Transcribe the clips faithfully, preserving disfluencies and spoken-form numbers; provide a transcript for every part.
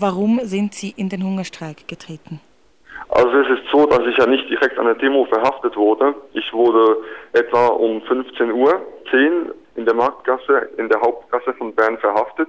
Warum sind Sie in den Hungerstreik getreten? Also es ist so, dass ich ja nicht direkt an der Demo verhaftet wurde. Ich wurde etwa um fünfzehn Uhr zehn in der Marktgasse, in der Hauptgasse von Bern verhaftet.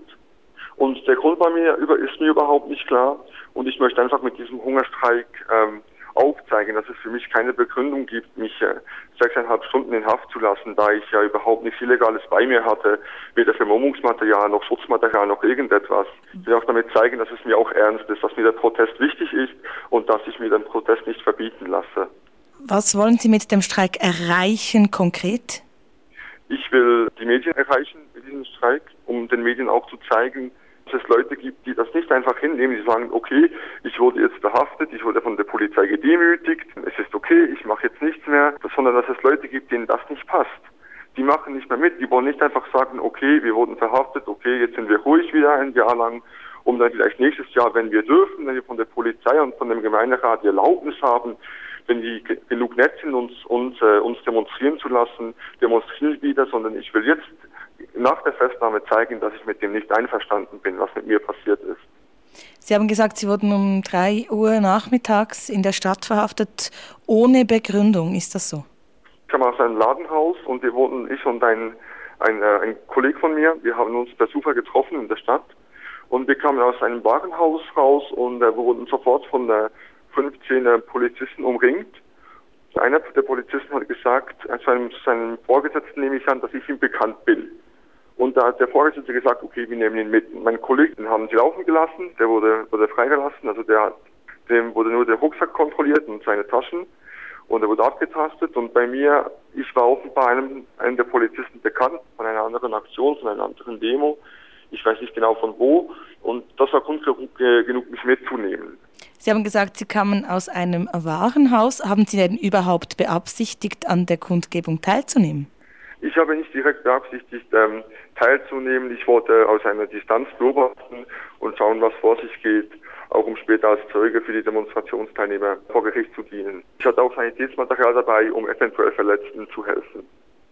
Und der Grund bei mir über, ist mir überhaupt nicht klar. Und ich möchte einfach mit diesem Hungerstreik ähm, aufzeigen, dass es für mich keine Begründung gibt, mich äh, sechseinhalb Stunden in Haft zu lassen, da ich ja überhaupt nichts Illegales bei mir hatte, weder Vermummungsmaterial noch Schutzmaterial noch irgendetwas. Ich will auch damit zeigen, dass es mir auch ernst ist, dass mir der Protest wichtig ist und dass ich mir den Protest nicht verbieten lasse. Was wollen Sie mit dem Streik erreichen konkret? Ich will die Medien erreichen mit diesem Streik, um den Medien auch zu zeigen, dass es Leute gibt, die das nicht einfach hinnehmen, die sagen, okay, ich wurde jetzt verhaftet, ich wurde von der Polizei gedemütigt, es ist okay, ich mache jetzt nichts mehr, sondern dass es Leute gibt, denen das nicht passt. Die machen nicht mehr mit, die wollen nicht einfach sagen, okay, wir wurden verhaftet, okay, jetzt sind wir ruhig wieder ein Jahr lang, um dann vielleicht nächstes Jahr, wenn wir dürfen, wenn wir von der Polizei und von dem Gemeinderat die Erlaubnis haben, wenn die genug nett sind, uns, uns, äh, uns demonstrieren zu lassen, demonstrieren wieder, sondern ich will jetzt nach der Festnahme zeigen, dass ich mit dem nicht einverstanden bin, was mit mir passiert ist. Sie haben gesagt, Sie wurden um drei Uhr nachmittags in der Stadt verhaftet, ohne Begründung. Ist das so? Ich kam aus einem Ladenhaus und wir wurden, ich und ein, ein, äh, ein Kollege von mir, wir haben uns per Zufall getroffen in der Stadt und wir kamen aus einem Warenhaus raus und äh, wir wurden sofort von äh, fünfzehn äh, Polizisten umringt. Einer der Polizisten hat gesagt, äh, seinem, seinem Vorgesetzten nehme ich an, dass ich ihm bekannt bin. Und da hat der Vorgesetzte gesagt, okay, wir nehmen ihn mit. Mein Kollegen, den haben sie laufen gelassen, der wurde, wurde freigelassen, also der hat, dem wurde nur der Rucksack kontrolliert und seine Taschen und er wurde abgetastet und bei mir, ich war offenbar einem, einem der Polizisten bekannt, von einer anderen Aktion, von einer anderen Demo, ich weiß nicht genau von wo und das war Grund genug, mich mitzunehmen. Sie haben gesagt, Sie kamen aus einem Warenhaus. Haben Sie denn überhaupt beabsichtigt, an der Kundgebung teilzunehmen? Ich habe nicht direkt beabsichtigt, ähm, teilzunehmen. Ich wollte aus einer Distanz beobachten und schauen, was vor sich geht, auch um später als Zeuge für die Demonstrationsteilnehmer vor Gericht zu dienen. Ich hatte auch Sanitätsmaterial dabei, um eventuell Verletzten zu helfen.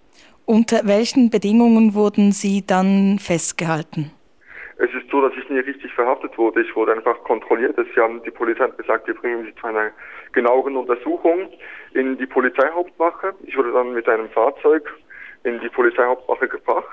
Unter welchen Bedingungen wurden Sie dann festgehalten? Es ist so, dass ich nie richtig verhaftet wurde. Ich wurde einfach kontrolliert. Sie haben die Polizei hat gesagt, wir bringen Sie zu einer genaueren Untersuchung in die Polizeihauptwache. Ich wurde dann mit einem Fahrzeug in die Polizeihauptwache gebracht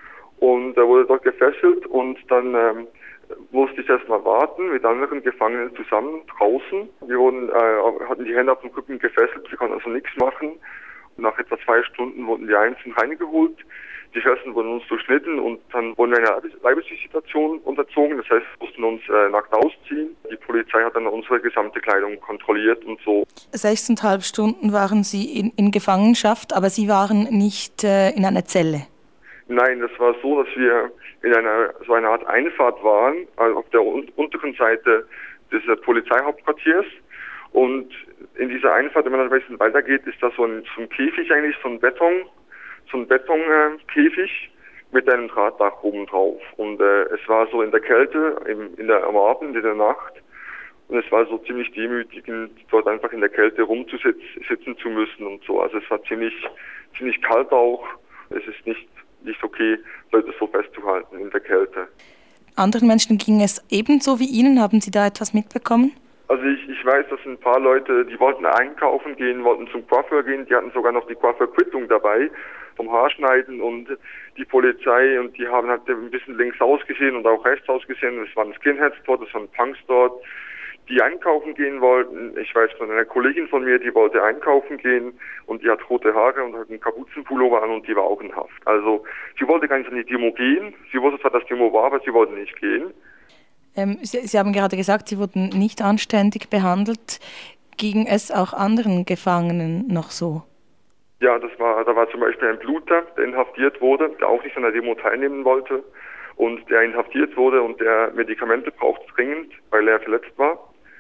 und er wurde dort gefesselt und dann ähm, musste ich erstmal warten mit anderen Gefangenen zusammen draußen. Wir wurden, äh, hatten die Hände auf den Rücken gefesselt, wir konnten also nichts machen. Und nach etwa zwei Stunden wurden wir einzeln reingeholt. Die Fesseln wurden uns durchschnitten und dann wurden wir einer Leibesvisitation unterzogen. Das heißt, wir mussten uns äh, nackt ausziehen. Die Polizei hat dann unsere gesamte Kleidung kontrolliert und so. Sechseinhalb Stunden waren Sie in, in Gefangenschaft, aber Sie waren nicht äh, in einer Zelle? Nein, das war so, dass wir in einer so einer Art Einfahrt waren, also auf der un- unteren Seite des äh, Polizeihauptquartiers. Und in dieser Einfahrt, wenn man dann ein bisschen weitergeht, ist da so ein, so ein Käfig eigentlich, so ein Beton, so ein Betonkäfig mit einem Drahtdach oben drauf. Und äh, es war so in der Kälte, im, in der, am Abend, in der Nacht. Und es war so ziemlich demütigend, dort einfach in der Kälte rumzusitzen zu müssen und so. Also es war ziemlich, ziemlich kalt auch. Es ist nicht, nicht okay, Leute so festzuhalten in der Kälte. Anderen Menschen ging es ebenso wie Ihnen. Haben Sie da etwas mitbekommen? Also ich, ich weiß, dass ein paar Leute, die wollten einkaufen gehen, wollten zum Coiffeur gehen, die hatten sogar noch die Coiffeur-Quittung dabei vom Haarschneiden und die Polizei und die haben halt ein bisschen links ausgesehen und auch rechts ausgesehen. Es waren Skinheads dort, es waren Punks dort, die einkaufen gehen wollten. Ich weiß von einer Kollegin von mir, die wollte einkaufen gehen und die hat rote Haare und hat einen Kapuzenpullover an und die war auch in Haft. Also sie wollte gar nicht an die Demo gehen. Sie wusste zwar, dass die Demo war, aber sie wollte nicht gehen. Ähm, Sie, Sie haben gerade gesagt, Sie wurden nicht anständig behandelt. Ging es auch anderen Gefangenen noch so? Ja, das war, da war zum Beispiel ein Bluter, der inhaftiert wurde, der auch nicht an der Demo teilnehmen wollte und der inhaftiert wurde und der Medikamente braucht dringend, weil er verletzt war.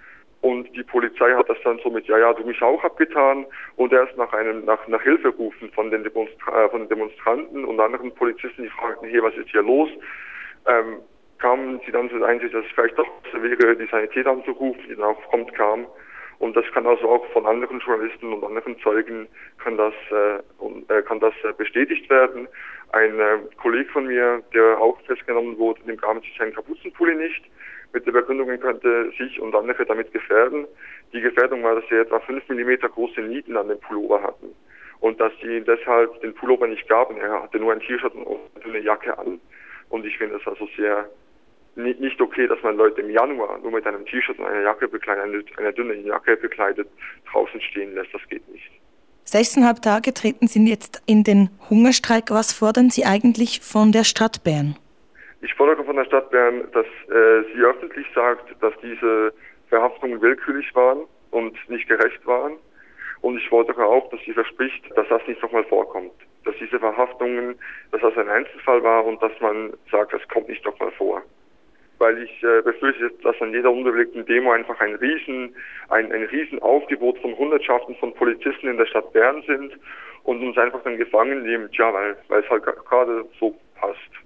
Und die Polizei hat das dann so mit, ja, ja, du mich auch abgetan und er ist nach einem, nach, nach Hilfe gerufen von den, Demonstra- äh, von den Demonstranten und anderen Polizisten, die fragten, hey, was ist hier los? Ähm, kamen sie dann zu der Einsicht, dass es vielleicht doch besser wäre, die Sanität anzurufen, die dann auch prompt kam. Und das kann also auch von anderen Journalisten und anderen Zeugen kann das, äh, kann das äh, bestätigt werden. Ein äh, Kollege von mir, der auch festgenommen wurde, dem gaben sie seinen Kapuzenpulli nicht. mit der Begründung, er könnte sich und andere damit gefährden. Die Gefährdung war, dass sie etwa fünf Millimeter große Nieten an dem Pullover hatten und dass sie deshalb den Pullover nicht gaben. Er hatte nur ein T-Shirt und eine Jacke an. Und ich finde es also sehr nicht okay, dass man Leute im Januar nur mit einem T-Shirt und einer Jacke bekleidet, eine, eine dünne Jacke bekleidet, draußen stehen lässt. Das geht nicht. Sechseinhalb Tage treten Sie jetzt in den Hungerstreik. Was fordern Sie eigentlich von der Stadt Bern? Ich fordere von der Stadt Bern, dass äh, sie öffentlich sagt, dass diese Verhaftungen willkürlich waren und nicht gerecht waren. Und ich fordere auch, dass sie verspricht, dass das nicht nochmal vorkommt. Dass diese Verhaftungen, dass das ein Einzelfall war und dass man sagt, das kommt nicht nochmal vor. Weil ich äh, befürchte, dass an jeder unbewegten Demo einfach ein riesen, ein, ein riesen Aufgebot von Hundertschaften von Polizisten in der Stadt Bern sind und uns einfach dann gefangen nehmen, tja, weil, weil es halt gerade so passt.